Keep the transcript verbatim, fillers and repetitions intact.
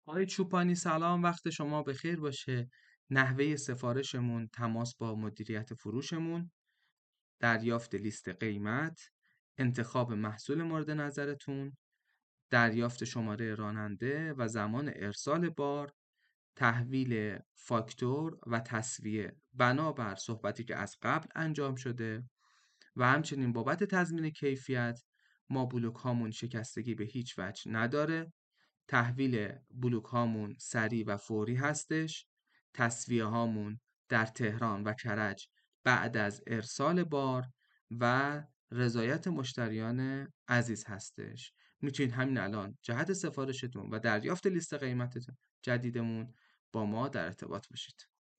آقای چوپانی سلام، وقت شما بخیر باشه. نحوه سفارشمون تماس با مدیریت فروشمون، دریافت لیست قیمت، انتخاب محصول مورد نظرتون، دریافت شماره راننده و زمان ارسال بار، تحویل فاکتور و تسویه بنابر صحبتی که از قبل انجام شده و همچنین بابت تضمین کیفیت. ما بلوک هامون شکستگی به هیچ وجه نداره. تحویل بلوک هامون سریع و فوری هستش. تسویه هامون در تهران و کرج بعد از ارسال بار و رضایت مشتریان عزیز هستش. میتونید همین الان جهت سفارشتون و دریافت لیست قیمتتون جدیدمون با ما در ارتباط باشید.